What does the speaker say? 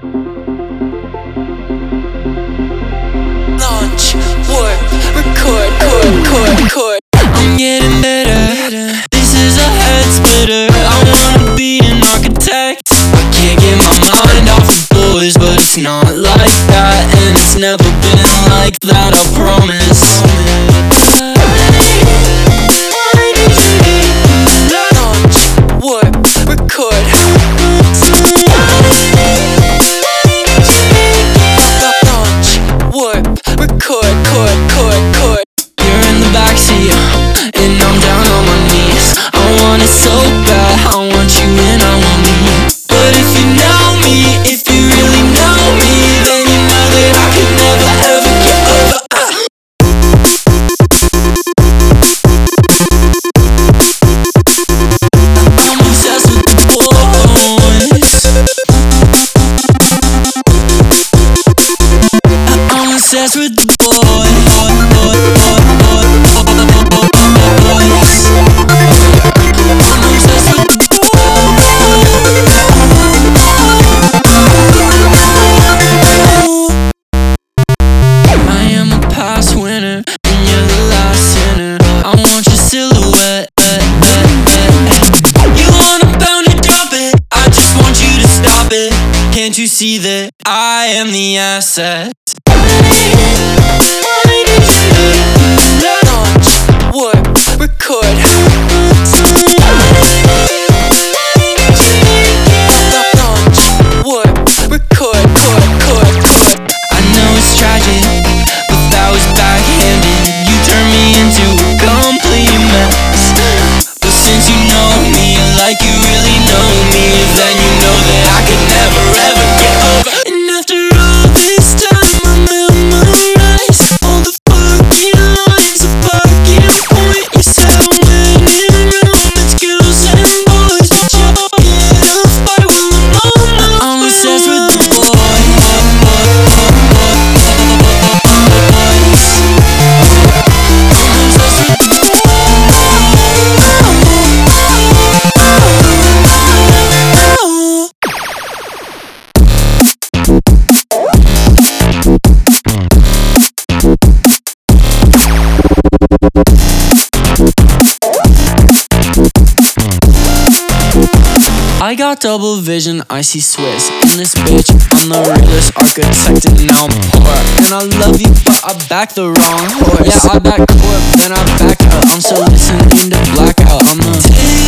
Launch, warp, record. I'm getting better. This is a head splitter. I wanna be an architect. I can't get my mind off of boys, but it's not like that, and it's never been like that, I promise. Launch, warp, record. Launch, warp, record. You're in the backseat, and I'm down on my knees. I want it so bad, I want you and I want me. But if you know me, if you really know me, then you know that I could never ever get over. I'm obsessed with the boys. I'm obsessed with the boys. Can't you see that I am the asset? Launch, warp, record. Launch, warp, record. I know it's tragic, but that was backhanded. You turned me into a complete mess. But since you know me like you really know me, then you know that I could never ever get over. And after all this time I memorize all the fucking lines of fucking point you said when in romance, girls and boys. But you're in a fight when I'm obsessed with the boys. I got double vision, I see Swiss in this bitch. I'm the realest architect and now I'm poor. And I love you, but I back the wrong horse. Yeah, I back corp, then I back out. I'm so listening to blackout. I'm the